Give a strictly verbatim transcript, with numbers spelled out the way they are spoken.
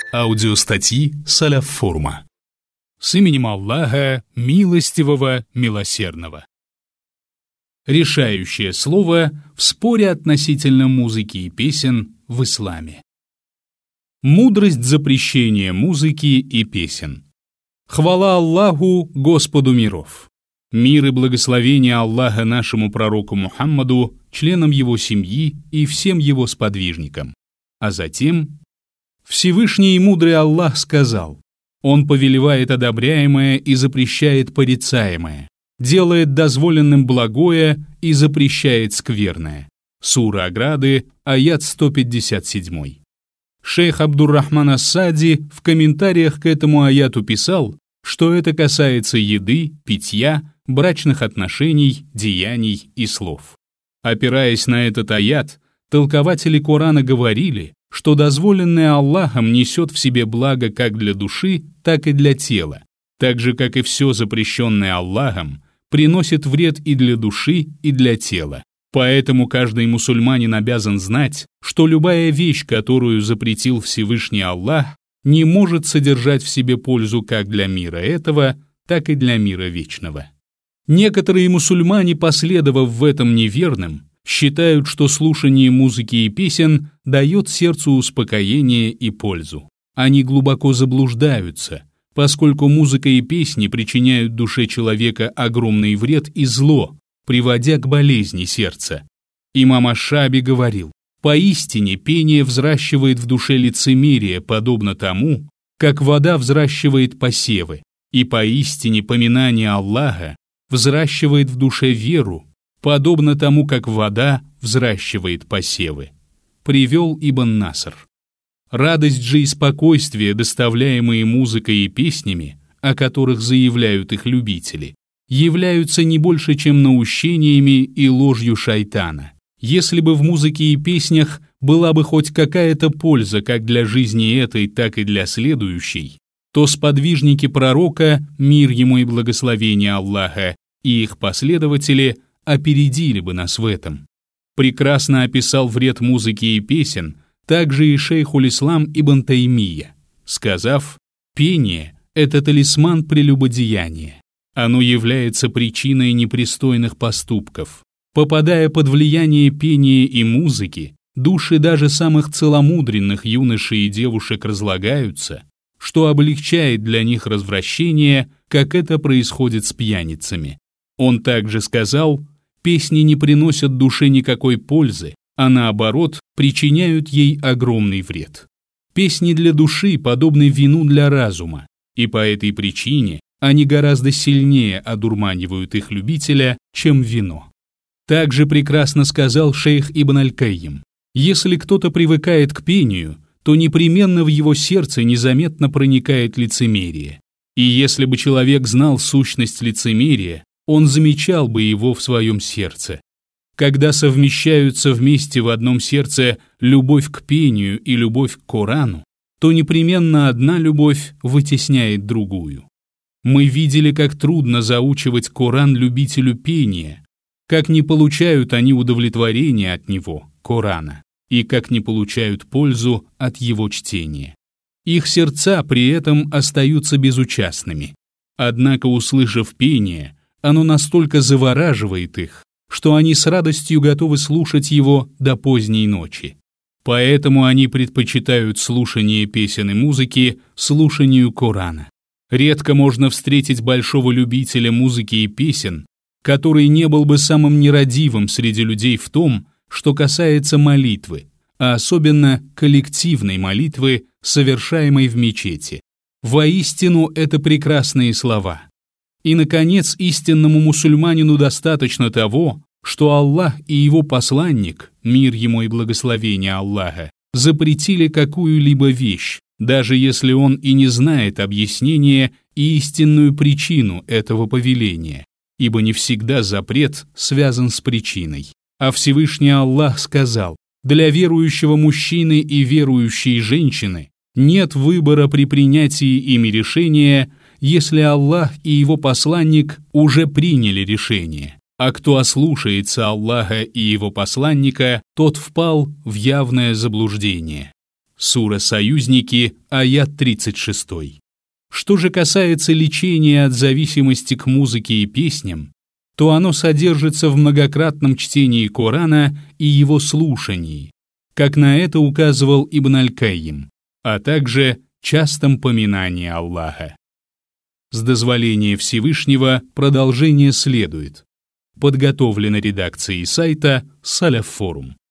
Аудиостатьи Салаф Форума. С именем Аллаха, милостивого, милосердного. Решающее слово в споре относительно музыки и песен в исламе. Мудрость запрещения музыки и песен. Хвала Аллаху, Господу миров. Мир и благословение Аллаха нашему пророку Мухаммаду, членам его семьи и всем его сподвижникам. А затем Всевышний и мудрый Аллах сказал: Он повелевает одобряемое и запрещает порицаемое, делает дозволенным благое и запрещает скверное. Сура Ограды, аят сто пятьдесят семь. Шейх Абдур-Рахман ас-Саади в комментариях к этому аяту писал, что это касается еды, питья, брачных отношений, деяний и слов. Опираясь на этот аят, толкователи Корана говорили, что дозволенное Аллахом несет в себе благо как для души, так и для тела, так же, как и все запрещенное Аллахом, приносит вред и для души, и для тела. Поэтому каждый мусульманин обязан знать, что любая вещь, которую запретил Всевышний Аллах, не может содержать в себе пользу как для мира этого, так и для мира вечного. Некоторые мусульмане, последовав в этом неверным, считают, что слушание музыки и песен дает сердцу успокоение и пользу. Они глубоко заблуждаются, поскольку музыка и песни причиняют душе человека огромный вред и зло, приводя к болезни сердца. Имам аш-Шааби говорил: «Поистине пение взращивает в душе лицемерие, подобно тому, как вода взращивает посевы, и поистине поминание Аллаха взращивает в душе веру, подобно тому, как вода взращивает посевы». Привел Ибн Наср. Радость же и спокойствие, доставляемые музыкой и песнями, о которых заявляют их любители, являются не больше, чем наущениями и ложью шайтана. Если бы в музыке и песнях была бы хоть какая-то польза как для жизни этой, так и для следующей, то сподвижники пророка, мир ему и благословение Аллаха, и их последователи опередили бы нас в этом. Прекрасно описал вред музыки и песен также и шейхуль-ислам Ибн Таймия, сказав: «Пение — это талисман прелюбодеяния. Оно является причиной непристойных поступков. Попадая под влияние пения и музыки, души даже самых целомудренных юношей и девушек разлагаются, что облегчает для них развращение, как это происходит с пьяницами». Он также сказал: «Песни не приносят душе никакой пользы, а наоборот, причиняют ей огромный вред. Песни для души подобны вину для разума, и по этой причине они гораздо сильнее одурманивают их любителя, чем вино». Также прекрасно сказал шейх Ибн аль-Кайим: «Если кто-то привыкает к пению, то непременно в его сердце незаметно проникает лицемерие. И если бы человек знал сущность лицемерия, он замечал бы его в своем сердце. Когда совмещаются вместе в одном сердце любовь к пению и любовь к Корану, то непременно одна любовь вытесняет другую. Мы видели, как трудно заучивать Коран любителю пения, как не получают они удовлетворения от него, Корана, и как не получают пользу от его чтения. Их сердца при этом остаются безучастными. Однако, услышав пение, оно настолько завораживает их, что они с радостью готовы слушать его до поздней ночи. Поэтому они предпочитают слушание песен и музыки слушанию Корана. Редко можно встретить большого любителя музыки и песен, который не был бы самым нерадивым среди людей в том, что касается молитвы, а особенно коллективной молитвы, совершаемой в мечети. Воистину, это прекрасные слова. И, наконец, истинному мусульманину достаточно того, что Аллах и его посланник, мир ему и благословение Аллаха, запретили какую-либо вещь, даже если он и не знает объяснения и истинную причину этого повеления, ибо не всегда запрет связан с причиной. А Всевышний Аллах сказал: «Для верующего мужчины и верующей женщины нет выбора при принятии ими решения, если Аллах и его посланник уже приняли решение, а кто ослушается Аллаха и его посланника, тот впал в явное заблуждение». сура «Союзники», аят тридцать шесть. Что же касается лечения от зависимости к музыке и песням, то оно содержится в многократном чтении Корана и его слушании, как на это указывал Ибн аль-Кайим, а также частом поминании Аллаха. С дозволения Всевышнего продолжение следует. Подготовлено редакцией сайта Салаф Форум.